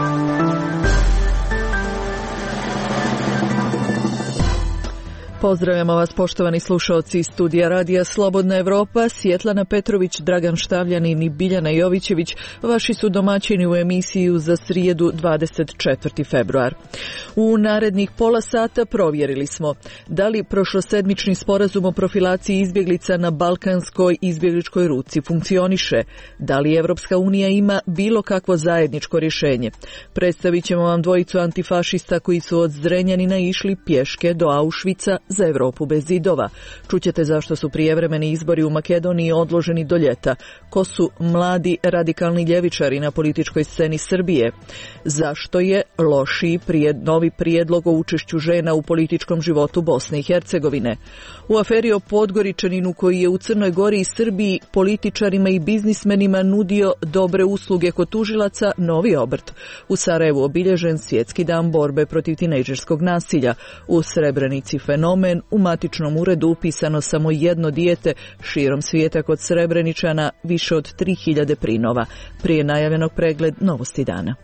Pozdravljamo vas, poštovani slušaoci iz studija Radija Slobodna Evropa. Svjetlana Petrović, Dragan Štavljanin i Biljana Jovićević vaši su domaćini u emisiju za srijedu 24. februar. U narednih pola sata provjerili smo da li prošlosedmični sporazum o profilaciji izbjeglica na balkanskoj izbjegličkoj ruti funkcioniše, da li Evropska unija ima bilo kakvo zajedničko rješenje. Predstavit ćemo vam dvojicu antifašista koji su od Zrenjanina išli pješke do Auschwitza za Europu bez zidova. Čućete zašto su prijevremeni izbori u Makedoniji odloženi do ljeta. Ko su mladi radikalni ljevičari na političkoj sceni Srbije? Zašto je lošiji novi prijedlog o učešću žena u političkom životu Bosne i Hercegovine? U aferi o Podgoričaninu koji je u Crnoj Gori i Srbiji političarima i biznismenima nudio dobre usluge kod tužilaca, novi obrt. U Sarajevu obilježen Svjetski dan borbe protiv tinejdžerskog nasilja. U Srebrenici fenomen, u matičnom uredu upisano samo jedno dijete, širom svijeta kod Srebreničana više od 3000 prinova. Prije najavljenog pregled novosti dana.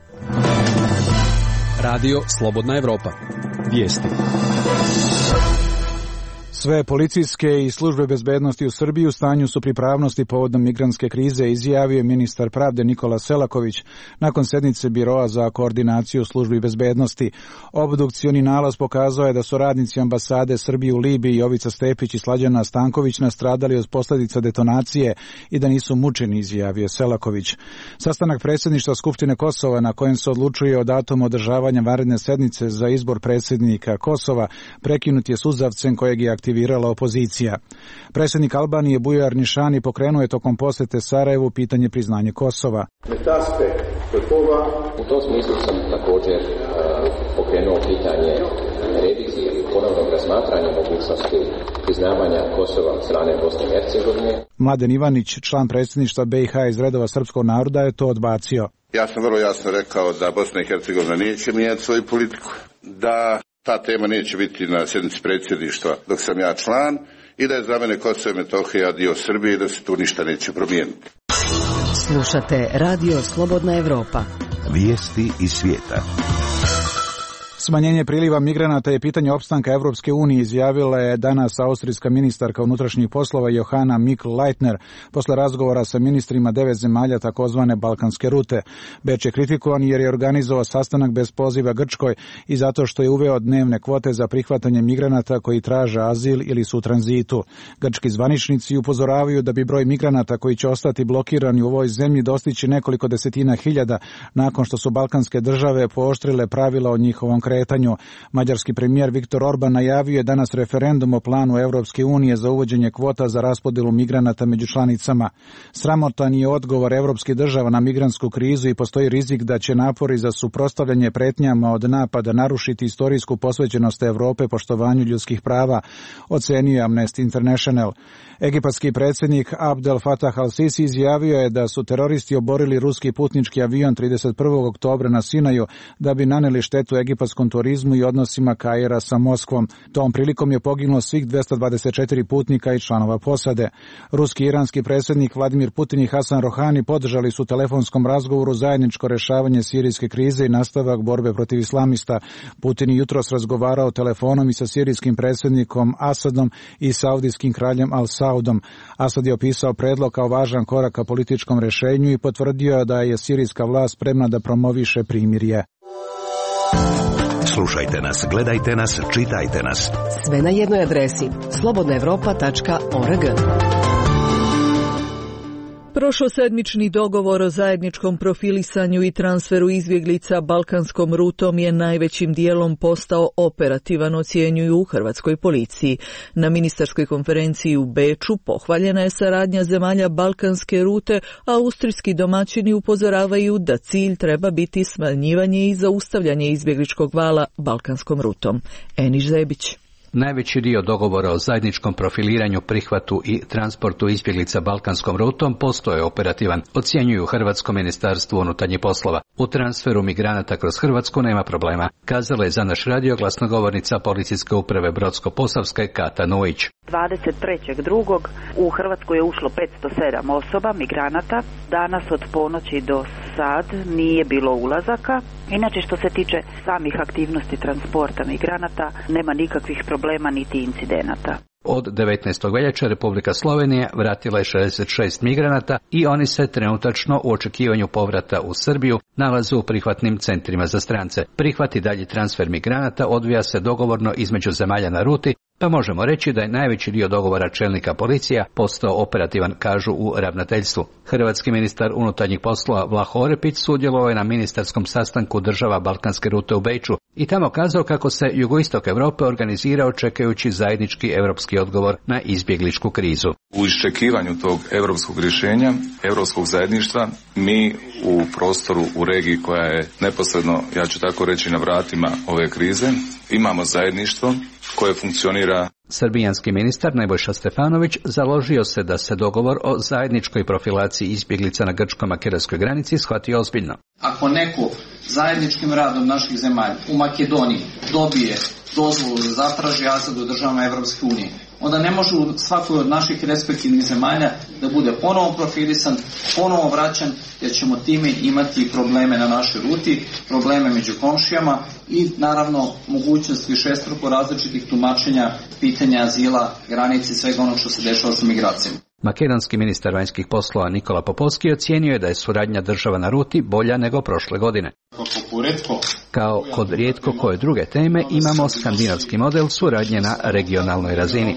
Radio Slobodna Evropa. Vijesti. Sve policijske i službe bezbednosti u Srbiji u stanju su pripravnosti povodom migrantske krize, izjavio ministar pravde Nikola Selaković nakon sjednice Biroa za koordinaciju službi bezbednosti. Obdukcioni nalaz pokazao je da su radnici ambasade Srbije u Libiji Jovica Stepić i Slađana Stanković nastradali od posljedica detonacije i da nisu mučeni, izjavio Selaković. Sastanak predsjedništva Skupštine Kosova na kojem se odlučuje o datumu održavanja vanredne sednice za izbor predsjednika Kosova prekinut je suzavcem kojeg je aktivirala opozicija. Predsjednik Albanije Bujar Nišani pokrenuo je tokom posjete Sarajevu pitanje priznanja Kosova. U tom smislu sam također pokrenuo pitanje revizije ili ponovnog razmatranja mogućnosti priznavanja Kosova od strane Bosne i Hercegovine. Mladen Ivanić, član predsjedništva BiH iz redova srpskog naroda, je to odbacio. Ja sam vrlo jasno rekao da Bosna i Hercegovina neće mijenjati svoju politiku, da ta tema neće biti na sjednici predsjedništva dok sam ja član i da je za mene Kosovo i Metohija dio Srbije i da se tu ništa neće promijeniti. Slušate Radio Slobodna Evropa. Vijesti iz svijeta. Smanjenje priliva migranata je pitanje opstanka Evropske unije, izjavila je danas austrijska ministarka unutrašnjih poslova Johanna Mikl-Leitner posle razgovora sa ministrima 9 zemalja takozvane Balkanske rute. Beč je kritikovan jer je organizovao sastanak bez poziva Grčkoj i zato što je uveo dnevne kvote za prihvatanje migranata koji traže azil ili su u tranzitu. Grčki zvaničnici upozoravaju da bi broj migranata koji će ostati blokirani u ovoj zemlji dostići nekoliko desetina hiljada nakon što su balkanske države pooštrile pravila o njihovom kretanju. Mađarski premijer Viktor Orban najavio je danas referendum o planu Evropske unije za uvođenje kvota za raspodjelu migranata među članicama. Sramotan je odgovor evropskih država na migrantsku krizu i postoji rizik da će napori za suprotstavljanje pretnjama od napada narušiti istorijsku posvećenost Europe poštovanju ljudskih prava, ocenio Amnesty International. Egipatski predsjednik Abdel Fattah al-Sisi izjavio je da su teroristi oborili ruski putnički avion 31. oktobra na Sinaju da bi naneli štetu egipatskom turizmu i odnosima Kaira sa Moskvom. Tom prilikom je poginulo svih 224 putnika i članova posade. Ruski i iranski predsjednik Vladimir Putin i Hasan Rohani podržali su u telefonskom razgovoru zajedničko rješavanje sirijske krize i nastavak borbe protiv islamista. Putin je jutros razgovarao telefonom i sa sirijskim predsjednikom Asadom i saudijskim kraljem Al-Saudom. Asad je opisao predlog kao važan korak ka političkom rješenju i potvrdio da je sirijska vlast spremna da promoviše primirje. Slušajte nas, gledajte nas, čitajte nas. Sve na jednoj adresi slobodnaevropa.org. Prošlosedmični dogovor o zajedničkom profilisanju i transferu izbjeglica balkanskom rutom je najvećim dijelom postao operativan, ocjenjuju u hrvatskoj policiji. Na ministarskoj konferenciji u Beču pohvaljena je saradnja zemalja balkanske rute, a austrijski domaćini upozoravaju da cilj treba biti smanjivanje i zaustavljanje izbjegličkog vala balkanskom rutom. Eniš Zebić. Najveći dio dogovora o zajedničkom profiliranju, prihvatu i transportu izbjeglica balkanskom rutom postao je operativan, ocjenjuju Hrvatsko ministarstvo unutarnjih poslova. U transferu migranata kroz Hrvatsku nema problema, kazala je za naš radio glasnogovornica policijske uprave Brodsko-posavske Kata Nujić. 23.2. u Hrvatsku je ušlo 507 osoba, migranata. Danas od ponoći do sad nije bilo ulazaka. Inače, što se tiče samih aktivnosti transporta migranata, nema nikakvih problema niti incidenata. Od 19. veljače Republika Slovenija vratila je 66 migranata i oni se trenutačno u očekivanju povrata u Srbiju nalaze u prihvatnim centrima za strance. Prihvat i dalji transfer migranata odvija se dogovorno između zemalja na ruti, pa možemo reći da je najveći dio dogovora čelnika policija postao operativan, kažu u ravnateljstvu. Hrvatski ministar unutarnjih poslova Vlaho Orepić sudjelovao je na ministarskom sastanku država Balkanske rute u Beču i tamo kazao kako se jugoistok Europe organizirao čekajući zajednički europski odgovor na izbjegličku krizu. U iščekivanju tog europskog rješenja, europskog zajedništva, mi u prostoru, u regiji koja je neposredno, ja ću tako reći, na vratima ove krize, imamo zajedništvo koje funkcionira. Srbijanski ministar Nebojša Stefanović založio se da se dogovor o zajedničkoj profilaciji izbjeglica na grčko-makedonskoj granici shvati ozbiljno. Ako neko zajedničkim radom naših zemalja u Makedoniji dobije dozvolu da zatraži azil u državama Evropske unije, onda ne može u svakoj od naših respektivnih zemalja da bude ponovo profilisan, ponovo vraćan, jer ćemo time imati probleme na našoj ruti, probleme među komšijama i naravno mogućnost višestruko različitih tumačenja pitanja azila, granice i svega onog što se dešava sa migracijama. Makedonski ministar vanjskih poslova Nikola Popovski ocijenio je da je suradnja država na ruti bolja nego prošle godine. Kao kod rijetko koje druge teme imamo skandinavski model suradnje na regionalnoj razini.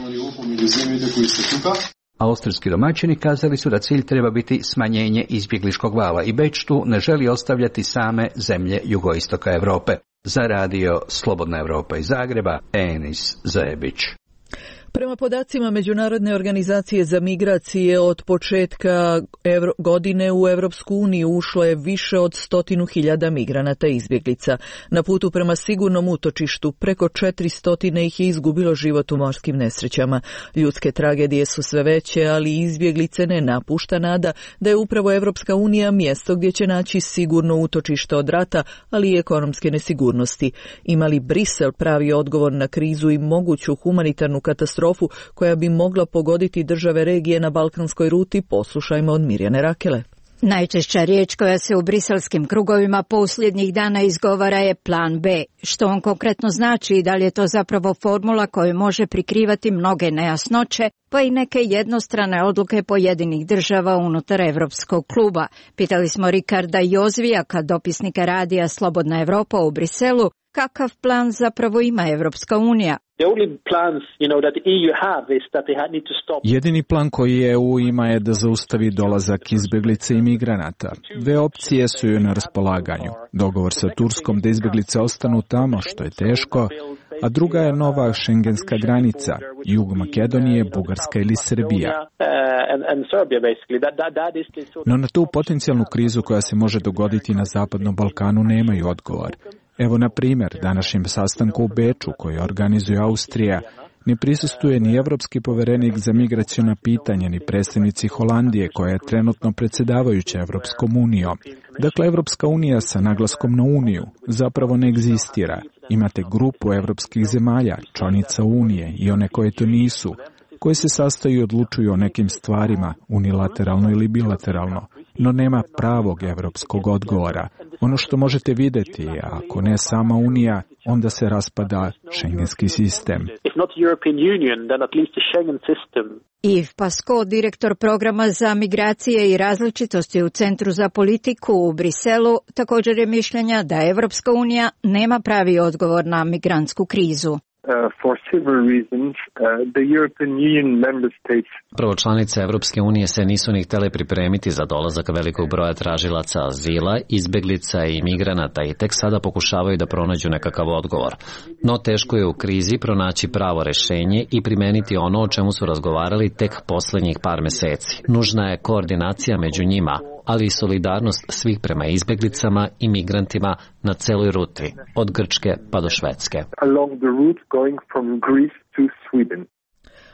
Austrijski domaćini kazali su da cilj treba biti smanjenje izbjegličkog vala i Beč tu ne želi ostavljati same zemlje jugoistoka Europe. Za radio Slobodna Europa iz Zagreba, Enis Zajebić. Prema podacima Međunarodne organizacije za migracije, od početka godine u Europsku uniju ušlo je više od 100.000 migranata i izbjeglica. Na putu prema sigurnom utočištu preko 400 ih je izgubilo život u morskim nesrećama. Ljudske tragedije su sve veće, ali izbjeglice ne napušta nada da je upravo Europska unija mjesto gdje će naći sigurno utočište od rata, ali i ekonomske nesigurnosti. Ima li Brisel pravi odgovor na krizu i moguću humanitarnu katastrofu koja bi mogla pogoditi države regije na balkanskoj ruti? Poslušajmo od Mirjane Rakele. Najčešća riječ koja se u briselskim krugovima posljednjih dana izgovara je plan B. Što on konkretno znači i da li je to zapravo formula koja može prikrivati mnoge nejasnoće, pa i neke jednostrane odluke pojedinih država unutar Evropskog kluba. Pitali smo Rikarda Jozvijaka, dopisnika radija Slobodna Evropa u Briselu, kakav plan zapravo ima Evropska unija. Jedini plan koji EU ima je da zaustavi dolazak izbjeglica i migranata. Dve opcije su joj na raspolaganju. Dogovor sa Turskom da izbjeglice ostanu tamo, što je teško, a druga je nova šengenska granica, jug Makedonije, Bugarska ili Srbija. No na tu potencijalnu krizu koja se može dogoditi na Zapadnom Balkanu nemaju odgovor. Evo, na primjer, današnjem sastanku u Beču, koji organizuje Austrija, ne prisustuje ni evropski poverenik za migraciona pitanja, ni predstavnici Holandije, koja je trenutno predsjedavajuća Evropskom unijom. Dakle, Evropska unija sa naglaskom na uniju zapravo ne egzistira. Imate grupu evropskih zemalja, članica unije i one koje to nisu, koje se sastaju i odlučuju o nekim stvarima, unilateralno ili bilateralno, no nema pravog evropskog odgovora. Ono što možete vidjeti, ako ne sama Unija, onda se raspada šengenski sistem. Yves Pasco, direktor programa za migracije i različitosti u Centru za politiku u Briselu, također je mišljenja da Evropska unija nema pravi odgovor na migrantsku krizu. Prvo, članice Evropske unije se nisu ni htjele pripremiti za dolazak velikog broja tražilaca azila, izbjeglica i migranata i tek sada pokušavaju da pronađu nekakav odgovor. No teško je u krizi pronaći pravo rješenje i primeniti ono o čemu su razgovarali tek posljednjih par mjeseci. Nužna je koordinacija među njima, ali i solidarnost svih prema izbjeglicama i migrantima na celoj ruti, od Grčke pa do Švedske.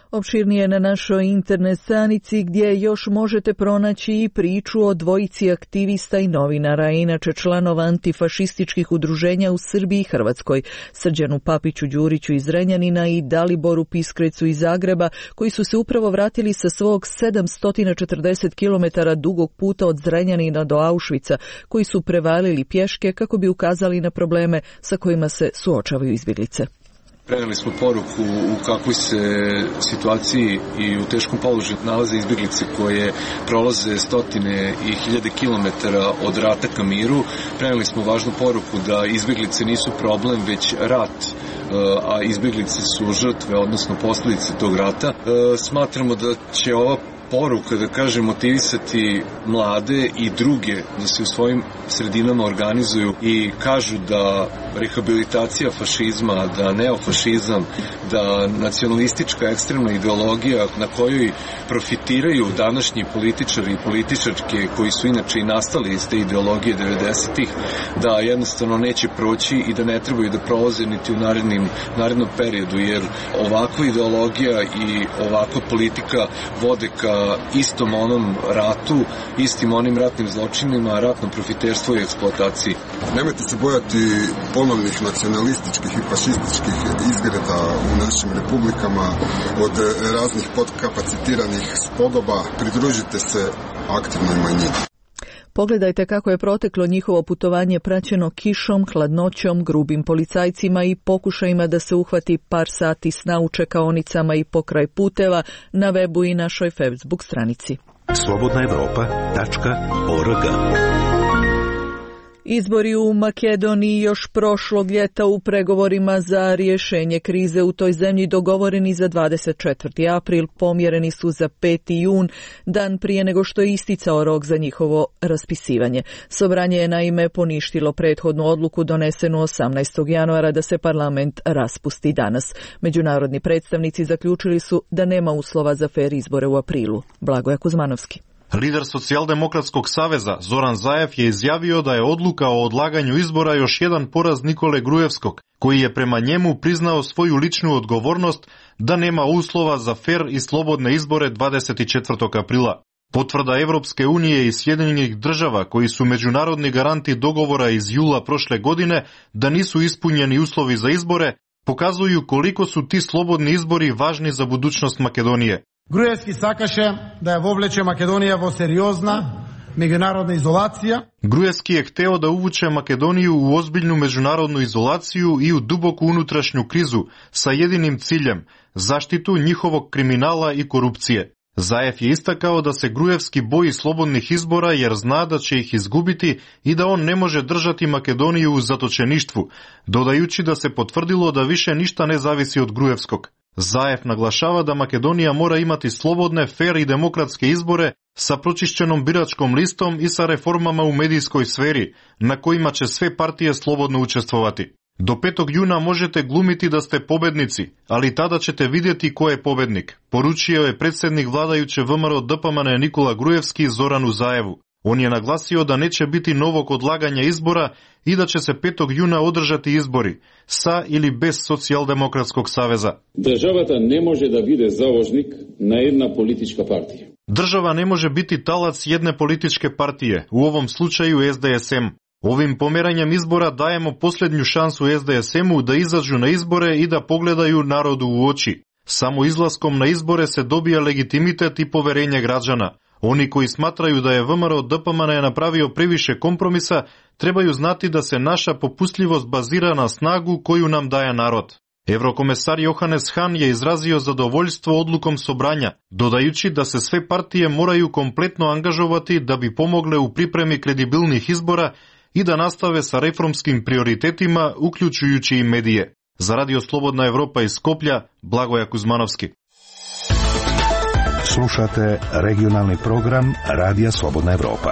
Opširnije na našoj internet stranici gdje još možete pronaći i priču o dvojici aktivista i novinara, inače članova antifašističkih udruženja u Srbiji i Hrvatskoj, Srđanu Papiću Đuriću iz Zrenjanina i Daliboru Piskrecu iz Zagreba, koji su se upravo vratili sa svog 740 km dugog puta od Zrenjanina do Auschwitza, koji su prevalili pješke kako bi ukazali na probleme sa kojima se suočavaju izbjeglice. Prenijeli smo poruku u kakvoj se situaciji i u teškom položaju nalaze izbjeglice koje prolaze stotine i hiljade kilometara od rata ka miru. Prenijeli smo važnu poruku da izbjeglice nisu problem, već rat, a izbjeglice su žrtve, odnosno posljedice tog rata. Smatramo da će ova poruka, da kažem, motivisati mlade i druge da se u svojim sredinama organizuju i kažu da rehabilitacija fašizma, da neofašizam, da nacionalistička ekstremna ideologija na kojoj profitiraju današnji političari i političarke koji su inače i nastali iz te ideologije 90-ih, da jednostavno neće proći i da ne trebaju da prolaze niti u narednom periodu, jer ovakva ideologija i ovakva politika vode ka istom onom ratu, istim onim ratnim zločinima, ratnom profiterstvu i eksploataciji. Nemojte se bojati ponovnih nacionalističkih i fašističkih izgreda u našim republikama od raznih podkapacitiranih spodoba. Pridružite se aktivnoj manjini. Pogledajte kako je proteklo njihovo putovanje praćeno kišom, hladnoćom, grubim policajcima i pokušajima da se uhvati par sati sna u čekaonicama i pokraj puteva na webu i našoj Facebook stranici. slobodnaevropa.org. Izbori u Makedoniji još prošlog ljeta u pregovorima za rješenje krize u toj zemlji dogovoreni za 24. april pomjereni su za 5. jun, dan prije nego što je isticao rok za njihovo raspisivanje. Sobranje je naime poništilo prethodnu odluku donesenu 18. januara da se parlament raspusti danas. Međunarodni predstavnici zaključili su da nema uslova za fer izbore u aprilu. Blagoje Kuzmanovski. Lider Socijaldemokratskog saveza Zoran Zaev je izjavio da je odluka o odlaganju izbora još jedan poraz Nikole Grujevskog, koji je prema njemu priznao svoju ličnu odgovornost da nema uslova za fer i slobodne izbore 24. aprila. Potvrda Evropske unije i Sjedinjenih država, koji su međunarodni garanti dogovora iz jula prošle godine da nisu ispunjeni uslovi za izbore, pokazuju koliko su ti slobodni izbori važni za budućnost Makedonije. Груевски сакаше да ја вовлече Македонија во сериозна меѓународна изолација. Груевски je hteo da uvuče Makedoniju u ozbiljnu međunarodnu izolaciju i u duboku unutrašnju krizu sa jedinim ciljem – zaštitu njihovog kriminala i korupcije. Zaev je istakao da se Grujevski boji slobodnih izbora jer zna da će ih izgubiti i da on ne može držati Makedoniju u zatočeništvu, dodajući da se potvrdilo da više ništa ne zavisi od Grujevskog. Zaev naglašava da Makedonija mora imati slobodne, fer i demokratske izbore sa pročišćenom biračkom listom i sa reformama u medijskoj sferi, na kojima će sve partije slobodno učestvovati. Do 5. juna možete glumiti da ste pobednici, ali tada ćete vidjeti ko je pobednik, poručio je predsjednik vladajuće VMRO DPMNE Nikola Grujevski Zoranu Zaevu. On je naglasio da neće biti novog odlaganja izbora i da će se 5. juna održati izbori, sa ili bez Socijaldemokratskog saveza. Državata ne može da bude založnik na jedna politička partija. Država ne može biti talac jedne političke partije, u ovom slučaju SDSM. Ovim pomeranjem izbora dajemo posljednju šansu SDSM-u da izađu na izbore i da pogledaju narodu u oči. Samo izlaskom na izbore se dobija legitimitet i poverenje građana. Oni koji smatraju da je VMRO DPMNE napravio previše kompromisa, trebaju znati da se naša popustljivost bazira na snagu koju nam daje narod. Evrokomesar Johannes Hahn je izrazio zadovoljstvo odlukom sobranja, dodajući da se sve partije moraju kompletno angažovati da bi pomogle u pripremi kredibilnih izbora i da nastave sa reformskim prioritetima, uključujući i medije. Za Radio Slobodna Evropa iz Skoplja, Blagoje Kuzmanovski. Slušate regionalni program Radija Slobodna Evropa.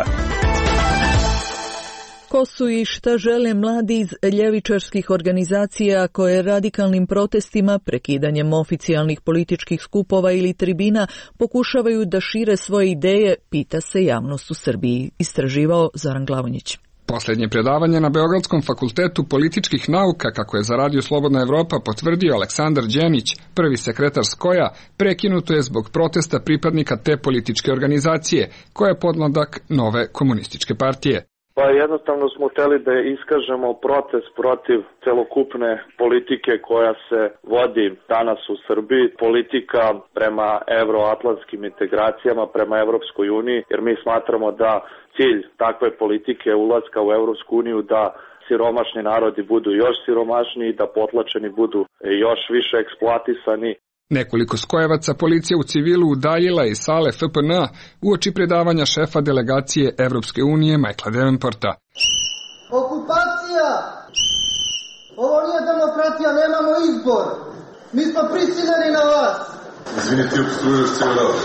Ko su i šta žele mladi iz ljevičarskih organizacija koje radikalnim protestima, prekidanjem oficijalnih političkih skupova ili tribina pokušavaju da šire svoje ideje, pita se javnost u Srbiji, istraživao Zoran Glavonjić. Poslednje predavanje na Beogradskom fakultetu političkih nauka, kako je za Radio Slobodna Evropa potvrdio Aleksandar Đenić, prvi sekretar SKOJ-a, prekinuto je zbog protesta pripadnika te političke organizacije, koja je podmladak nove komunističke partije. Pa jednostavno smo hteli da iskažemo protest protiv celokupne politike koja se vodi danas u Srbiji, politika prema evroatlantskim integracijama, prema Evropskoj uniji, jer mi smatramo da cilj takve politike ulaska u Evropsku uniju da siromašni narodi budu još siromašniji, da potlačeni budu još više eksploatisani. Nekoliko skojevaca policija u civilu udaljila iz sale FPN uoči predavanja šefa delegacije Evropske unije Michaela Davenporta. Okupacija! Ovo nije demokratija, nemamo izbor. Mi smo prisiljeni na vas. Izvini, ti opstruiraš cijelo rado.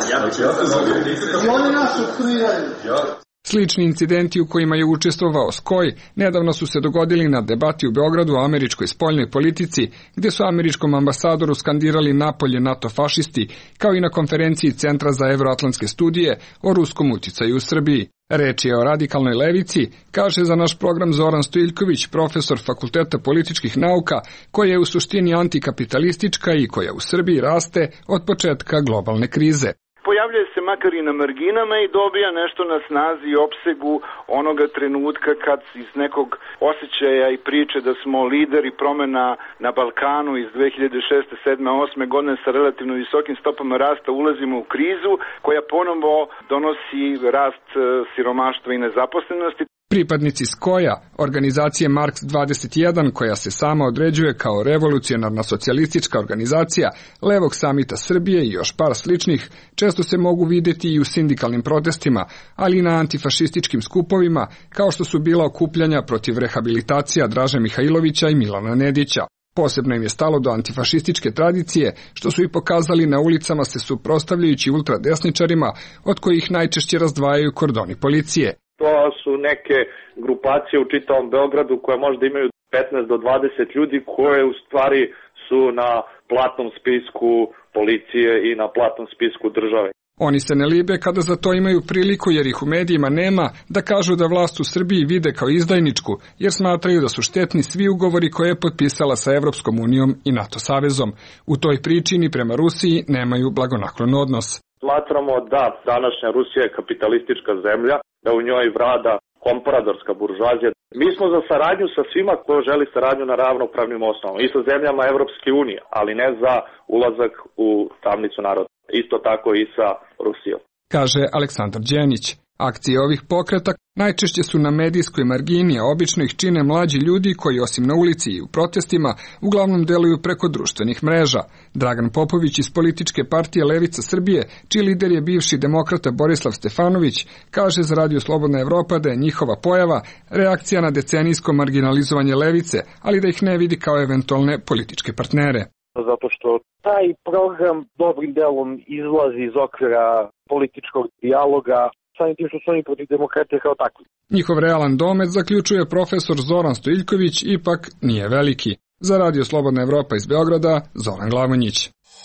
I oni nas opstruiraju. Slični incidenti u kojima je učestvovao SKOJ nedavno su se dogodili na debati u Beogradu o američkoj spoljnoj politici, gde su američkom ambasadoru skandirali napolje NATO fašisti, kao i na konferenciji Centra za evroatlantske studije o ruskom uticaju u Srbiji. Reč je o radikalnoj levici, kaže za naš program Zoran Stojiljković, profesor Fakulteta političkih nauka, koja je u suštini antikapitalistička i koja u Srbiji raste od početka globalne krize. Pojavljuje se makar i na marginama i dobija nešto na snazi i opsegu onoga trenutka kad iz nekog osjećaja i priče da smo lideri promena na Balkanu iz 2006. 7. 8. godine sa relativno visokim stopama rasta ulazimo u krizu koja ponovo donosi rast siromaštva i nezaposlenosti. Pripadnici SKOJ-a, organizacije Marks 21, koja se sama određuje kao revolucionarna socijalistička organizacija, Levog samita Srbije i još par sličnih, često se mogu videti i u sindikalnim protestima, ali i na antifašističkim skupovima, kao što su bila okupljanja protiv rehabilitacija Draže Mihajlovića i Milana Nedića. Posebno im je stalo do antifašističke tradicije, što su i pokazali na ulicama se suprotstavljajući ultradesničarima, od kojih najčešće razdvajaju kordoni policije. To su neke grupacije u čitavom Beogradu koje možda imaju 15 do 20 ljudi koje u stvari su na platnom spisku policije i na platnom spisku države. Oni se ne libe kada za to imaju priliku jer ih u medijima nema da kažu da vlast u Srbiji vide kao izdajničku jer smatraju da su štetni svi ugovori koje je potpisala sa Evropskom unijom i NATO savezom. U toj priči ni prema Rusiji nemaju blagonaklon odnos. Smatramo da današnja Rusija je kapitalistička zemlja, da u njoj vlada kompradorska buržuazija. Mi smo za saradnju sa svima ko želi saradnju na ravnopravnim osnovama i sa zemljama Evropske unije, ali ne za ulazak u tamnicu naroda. Isto tako i sa Rusijom. Kaže Aleksandar Đenić. Akcije ovih pokreta najčešće su na medijskoj margini, a obično ih čine mlađi ljudi koji osim na ulici i u protestima uglavnom deluju preko društvenih mreža. Dragan Popović iz političke partije Levica Srbije, čiji lider je bivši demokrata Borislav Stefanović, kaže za Radio Slobodna Evropa da je njihova pojava reakcija na decenijsko marginalizovanje levice, ali da ih ne vidi kao eventualne političke partnere. Zato što taj program dobrim delom izlazi iz okvira političkog dijaloga, samim tim što su oni protiv demokratije kao takvi. Njihov realan domet, zaključuje profesor Zoran Stojiljković, ipak nije veliki. Za Radio Slobodna Evropa iz Beograda, Zoran Glavonjić.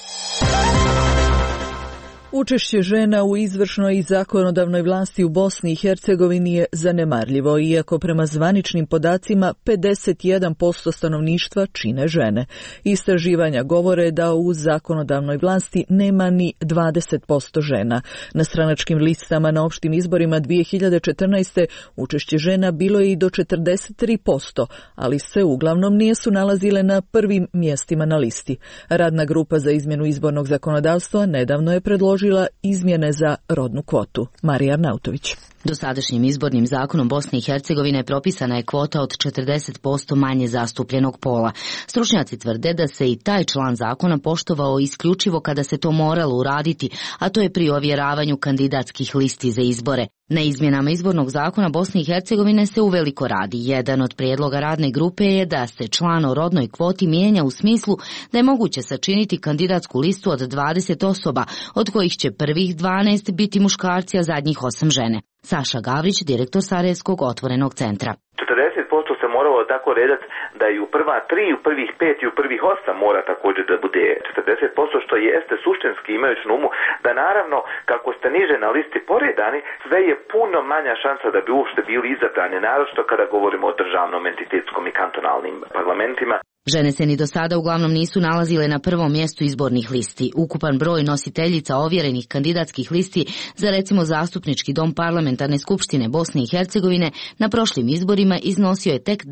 Učešće žena u izvršnoj i zakonodavnoj vlasti u Bosni i Hercegovini je zanemarljivo, iako prema zvaničnim podacima 51% stanovništva čine žene. Istraživanja govore da u zakonodavnoj vlasti nema ni 20% žena. Na stranačkim listama na opštim izborima 2014. učešće žena bilo je i do 43%, ali se uglavnom nisu nalazile na prvim mjestima na listi. Radna grupa za izmjenu izbornog zakonodavstva nedavno je predložila izmjene za rodnu kvotu. Marija Arnautović. Dosadašnjim izbornim zakonom Bosne i Hercegovine propisana je kvota od 40% manje zastupljenog pola. Stručnjaci tvrde da se i taj član zakona poštovao isključivo kada se to moralo uraditi, a to je pri ovjeravanju kandidatskih listi za izbore. Na izmjenama izbornog zakona Bosne i Hercegovine se uveliko radi. Jedan od prijedloga radne grupe je da se član o rodnoj kvoti mijenja u smislu da je moguće sačiniti kandidatsku listu od 20 osoba, od kojih će prvih 12 biti muškarci, a zadnjih 8 žene. Saša Gavrić, direktor Sarajevskog otvorenog centra. 40% se se moralo tako redati da i u prva 3, u prvih 5 i u prvih 8 mora također da bude 40%, što jeste suštinski imajući na umu da naravno kako ste niže na listi poredani, sve je puno manja šansa da bi uopšte bili izabrani, naročito kada govorimo o državnom, entitetskom i kantonalnim parlamentima. Žene se ni do sada uglavnom nisu nalazile na prvom mjestu izbornih listi. Ukupan broj nositeljica ovjerenih kandidatskih listi za recimo zastupnički dom parlamentarne skupštine Bosne i Hercegovine na prošlim izborima iznosio je tek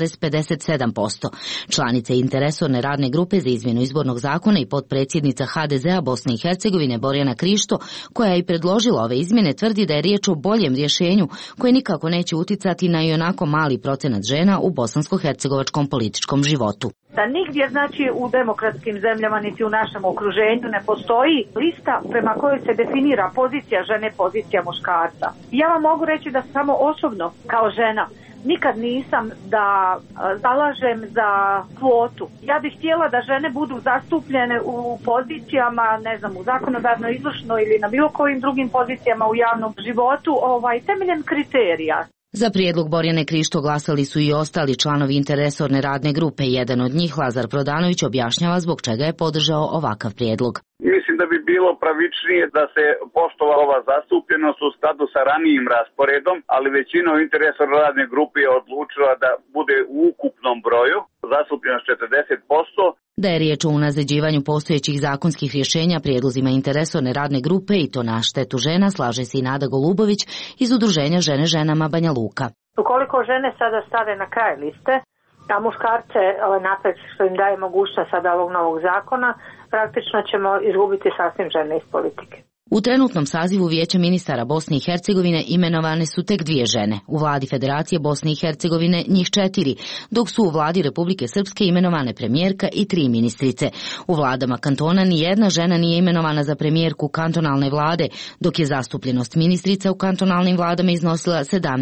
10,57%. Članice interesorne radne grupe za izmjenu izbornog zakona i potpredsjednica HDZ-a Bosne i Hercegovine Borjana Krišto, koja je i predložila ove izmjene, tvrdi da je riječ o boljem rješenju koje nikako neće uticati na ionako mali procenat žena u bosansko-hercegovačkom političkom životu. Da nigdje, znači, u demokratskim zemljama niti u našem okruženju ne postoji lista prema kojoj se definira pozicija žene, pozicija muškarca. Ja vam mogu reći da samo osobno, kao žena, nikad nisam da zalažem za kvotu. Ja bih htjela da žene budu zastupljene u pozicijama, ne znam, u zakonodavnoj, izvršnoj ili na bilo kojim drugim pozicijama u javnom životu, temeljem kriterija. Za prijedlog Borjane Krišto glasali su i ostali članovi interresorne radne grupe. Jedan od njih, Lazar Prodanović, objašnjava zbog čega je podržao ovakav prijedlog. Mislim da bi bilo pravičnije da se poštovala ova zastupljenost u skladu sa ranijim rasporedom, ali većina u interesorne radne grupe je odlučila da bude u ukupnom broju zastupljenost 40%. Da je riječ o unazađivanju postojećih zakonskih rješenja prijedlozima interesorne radne grupe i to na štetu žena, slaže se i Nada Golubović iz udruženja Žene ženama Banja Luka. Ukoliko žene sada stave na kraj liste, a muškarce napred što im daje mogućnost sada ovog novog zakona, praktično ćemo izgubiti sasvim žene iz politike. U trenutnom sazivu Vijeća ministara Bosne i Hercegovine imenovane su tek 2 žene. U vladi Federacije Bosne i Hercegovine njih 4, dok su u vladi Republike Srpske imenovane premijerka i 3 ministrice. U vladama kantona ni jedna žena nije imenovana za premijerku kantonalne vlade, dok je zastupljenost ministrica u kantonalnim vladama iznosila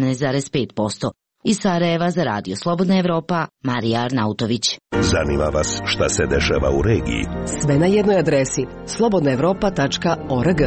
17,5%. Iz Sarajeva za Radio Slobodna Evropa, Marija Arnautović. Zanima vas šta se dešava u regiji? Sve na jednoj adresi slobodnaevropa.org.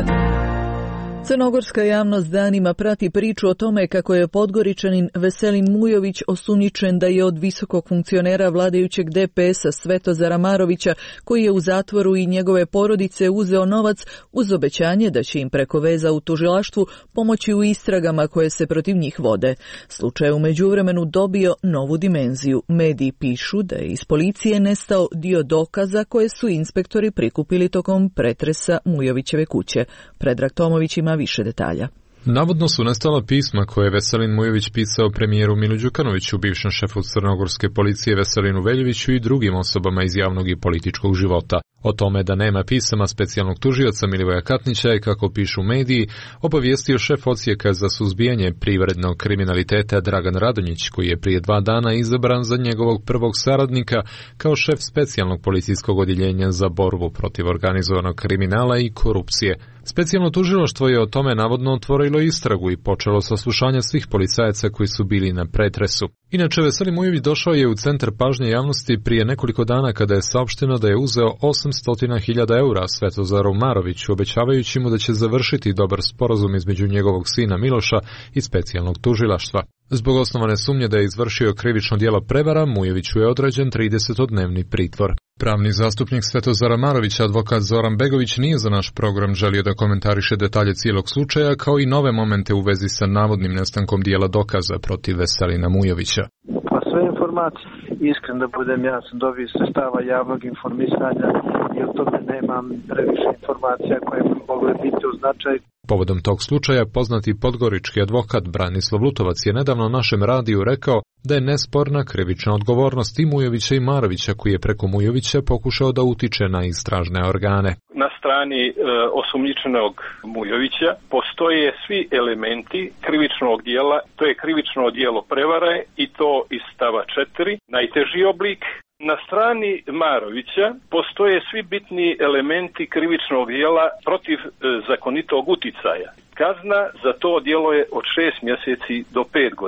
Crnogorska javnost danima prati priču o tome kako je Podgoričanin Veselin Mujović osumnjičen da je od visokog funkcionera vladajućeg DPS-a Svetozara Marovića, koji je u zatvoru i njegove porodice uzeo novac uz obećanje da će im preko veza u tužilaštvu pomoći u istragama koje se protiv njih vode. Slučaj je u međuvremenu dobio novu dimenziju. Mediji pišu da je iz policije nestao dio dokaza koje su inspektori prikupili tokom pretresa Mujovićeve kuće. Predrag Tomović ima više detalja. Navodno su nestala pisma koje je Veselin Mujović pisao premijeru Milu Đukanoviću, bivšem šefu crnogorske policije Veselinu Veljoviću i drugim osobama iz javnog i političkog života. O tome da nema pisama specijalnog tužioca Milivoja Katnića i, kako pišu mediji, obavijestio šef odsjeka za suzbijanje privrednog kriminaliteta Dragan Radonjić, koji je prije 2 dana izabran za njegovog prvog saradnika kao šef specijalnog policijskog odjeljenja za borbu protiv organizovanog kriminala i korupcije. Specijalno tužilaštvo je o tome navodno otvorilo istragu i počelo saslušanje svih policajaca koji su bili na pretresu. Inače, Veselin Mujović došao je u centar pažnje javnosti prije nekoliko dana kada je saopšteno da je uzeo 800.000 eura Svetozaru Maroviću, obećavajući mu da će završiti dobar sporazum između njegovog sina Miloša i specijalnog tužilaštva. Zbog osnovane sumnje da je izvršio krivično djelo prevara, Mujoviću je određen 30-dnevni pritvor. Pravni zastupnik Svetozara Marovića, advokat Zoran Begović, nije za naš program želio da komentariše detalje cijelog slučaja, kao i nove momente u vezi sa navodnim nestankom dijela dokaza protiv Veselina Mujovića. Pa sve informacije, iskren da budem, ja sam dobio sredstava javnog informisanja i o tome nemam previše informacija koje bi mogle biti u značaju. Povodom tog slučaja poznati podgorički advokat Branislav Lutovac je nedavno našem radiju rekao da je nesporna krivična odgovornost i Mujovića i Marovića, koji je preko Mujovića pokušao da utiče na istražne organe. Na strani osumnjičenog Mujovića postoje svi elementi krivičnog dijela, to je krivično djelo prevare i to iz stava 4, najteži oblik. Na strani Marovića postoje svi bitni elementi krivičnog djela protiv zakonitog uticaja. Kazna za to djelo je od 6 mjeseci do 5 godina.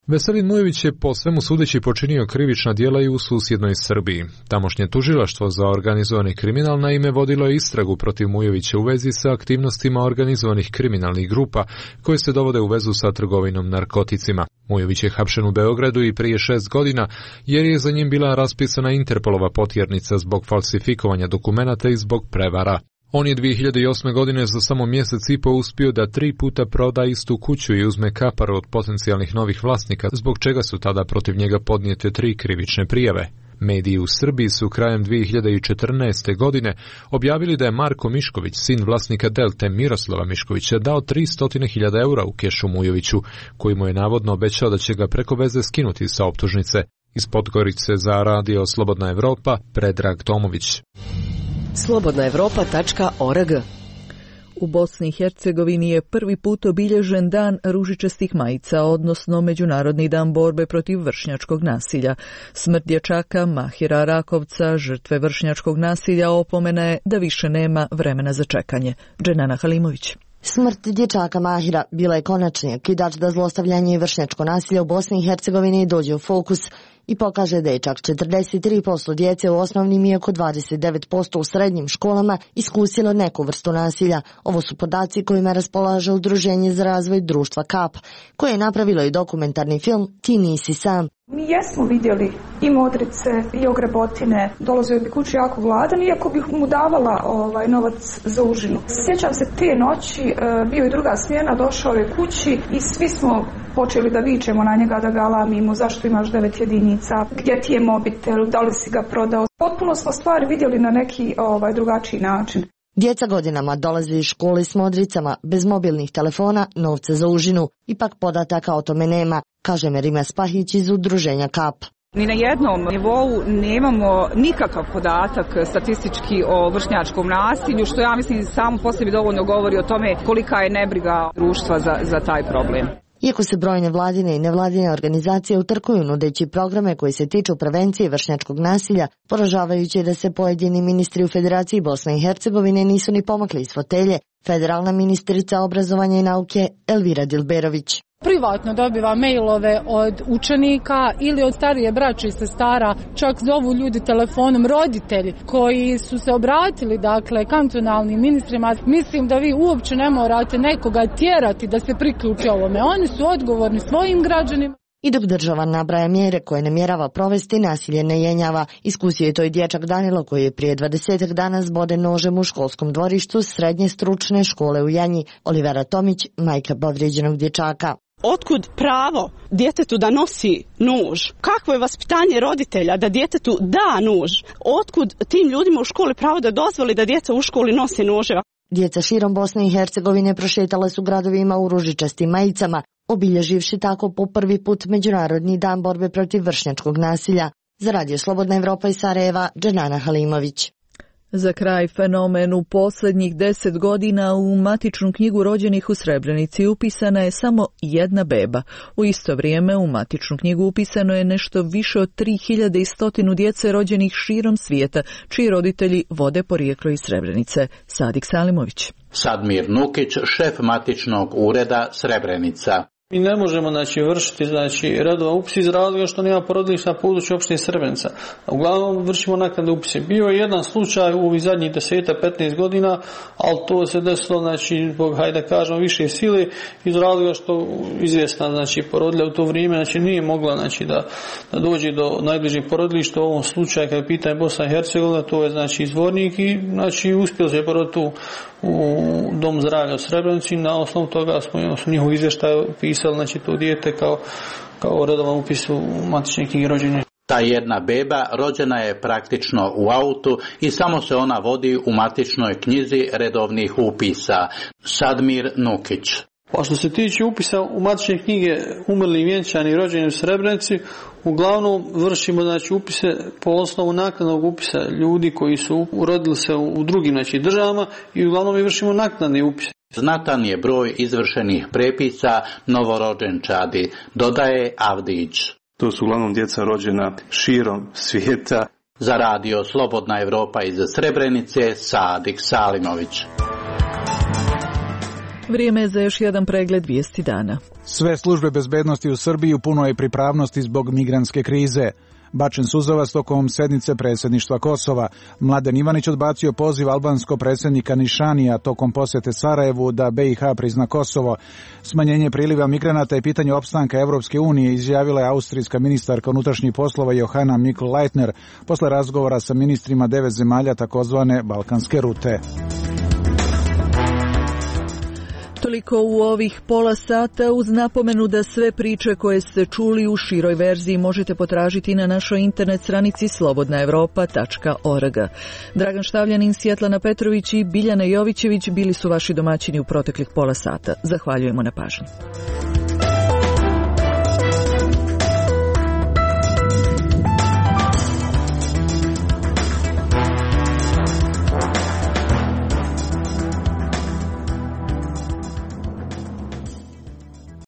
Veselin Mujović je po svemu sudeći počinio krivična djela i u susjednoj Srbiji. Tamošnje tužilaštvo za organizovani kriminal naime vodilo je istragu protiv Mujovića u vezi sa aktivnostima organizovanih kriminalnih grupa koje se dovode u vezu sa trgovinom narkoticima. Mujović je hapšen u Beogradu i prije 6 godina jer je za njim bila raspisana Interpolova potjernica zbog falsifikovanja dokumenata i zbog prevara. On je 2008. godine za samo mjesec i po uspio da 3 puta proda istu kuću i uzme kaparu od potencijalnih novih vlasnika, zbog čega su tada protiv njega podnijete 3 krivične prijave. Mediji u Srbiji su krajem 2014. godine objavili da je Marko Mišković, sin vlasnika Delte Miroslava Miškovića, dao 300.000 eura u kešu Mujoviću, koji mu je navodno obećao da će ga preko veze skinuti sa optužnice. Iz Podgorice za radio Slobodna Evropa, Predrag Tomović. slobodnaevropa.org. U Bosni i Hercegovini je prvi put obilježen dan ružičastih majica, odnosno Međunarodni dan borbe protiv vršnjačkog nasilja. Smrt dječaka Mahira Rakovca, žrtve vršnjačkog nasilja, opomena je da više nema vremena za čekanje. Dženana Halimović. Smrt dječaka Mahira bila je konačni okidač da zlostavljanje i vršnjačko nasilje u Bosni i Hercegovini dođe u fokus i pokaže da je čak 43% djece u osnovnim i oko 29% u srednjim školama iskusilo neku vrstu nasilja. Ovo su podaci kojima raspolaže Udruženje za razvoj društva KAP, koje je napravilo i dokumentarni film Ti nisi sam. Mi jesmo vidjeli i modrice i ogrebotine, dolazio bi kući jako gladan, iako bih mu davala novac za užinu. Sjećam se te noći, bio je druga smjena, došao je kući i svi smo počeli da vičemo na njega, da ga alamimo, zašto imaš 9 jedinica, gdje ti je mobitel, da li si ga prodao. Potpuno smo stvari vidjeli na neki drugačiji način. Djeca godinama dolaze iz škole s modricama, bez mobilnih telefona, novca za užinu. Ipak podataka o tome nema, kaže Merima Spahić iz Udruženja KAP. Ni na jednom nivou nemamo nikakav podatak statistički o vršnjačkom nasilju, što ja mislim samo po sebi dovoljno govori o tome kolika je nebriga društva za taj problem. Iako se brojne vladine i nevladine organizacije utrkuju nudeći programe koji se tiču prevencije vršnjačkog nasilja, poražavajuće je da se pojedini ministri u Federaciji Bosne i Hercegovine nisu ni pomakli iz fotelje, federalna ministrica obrazovanja i nauke Elvira Dilberović. Privatno dobiva mailove od učenika ili od starije braće i sestara, čak zovu ljudi telefonom roditelji koji su se obratili kantonalnim ministrima. Mislim da vi uopće ne morate nekoga tjerati da se priključi ovome. Oni su odgovorni svojim građanima. I dok država nabraja mjere koje namjerava provesti, nasilje ne jenjava. Iskusio je to i dječak Danilo koji je prije 20 dana zboden nožem u školskom dvorištu srednje stručne škole u Janji. Olivera Tomić, majka povrijeđenog dječaka. Otkud pravo djetetu da nosi nož? Kakvo je vaspitanje roditelja da djetetu da nož? Otkud tim ljudima u školi pravo da dozvoli da djeca u školi nose noževa? Djeca širom Bosne i Hercegovine prošetale su gradovima u ružičastim majicama, obilježivši tako po prvi put Međunarodni dan borbe protiv vršnjačkog nasilja. Za radio Slobodna Evropa iz Sarajeva, Dženana Halimović. Za kraj, fenomen u posljednjih 10 godina u matičnu knjigu rođenih u Srebrenici upisana je samo jedna beba. U isto vrijeme u matičnu knjigu upisano je nešto više od 3100 djece rođenih širom svijeta, čiji roditelji vode porijeklo iz Srebrenice. Sadik Salimović. Sadmir Nukić, šef matičnog ureda Srebrenica. Mi ne možemo vršiti redovan upis iz razloga što nema porodilišta na području opštine Srebrenica. Uglavnom vršimo naknadne upise. Bio je jedan slučaj u ovih zadnjih 10-15 godina, ali to se desilo zbog, više sile, iz razloga što izvjesna porodilja u to vrijeme nije mogla da dođe do najbližih porodilišta. U ovom slučaju kad je pitanje Bosna i Hercegovina, to je izvornik i uspjelo se poroditi u Dom zdravlja u Srebrenici. Na osnovu toga smo njihov izvještaj pisali to dijete kao redovan upis u matične knjige rođenih. Ta jedna beba rođena je praktično u autu i samo se ona vodi u matičnoj knjizi redovnih upisa. Sadmir Nukić. Pa što se tiče upisa u matične knjige umrli, vjenčani i rođeni u Srebrenici, uglavnom vršimo upise po osnovu naknadnog upisa ljudi koji su urodili se u drugim državama i uglavnom mi vršimo naknadni upis. Znatan je broj izvršenih prepisa novorođenčadi, dodaje Avdić. To su uglavnom djeca rođena širom svijeta. Za radio Slobodna Evropa iz Srebrenice, Sadik Salimović. Vrijeme je za još jedan pregled vijesti dana. Sve službe bezbednosti u Srbiji u punoj pripravnosti zbog migrantske krize. Bačen suzavac tokom sednice predsjedništva Kosova. Mladen Ivanić odbacio poziv albanskog predsjednika Nišanija tokom posjete Sarajevu da BiH prizna Kosovo. Smanjenje priliva migranata i pitanje opstanka Evropske unije izjavila je austrijska ministarka unutrašnjih poslova Johanna Mikl-Leitner posle razgovora sa ministrima 9 zemalja takozvane Balkanske rute. Toliko u ovih pola sata, uz napomenu da sve priče koje ste čuli u široj verziji možete potražiti na našoj internet stranici slobodnaevropa.org. Dragan Štavljanin, Svjetlana Petrović i Biljana Jovićević bili su vaši domaćini u proteklih pola sata. Zahvaljujemo na pažnji.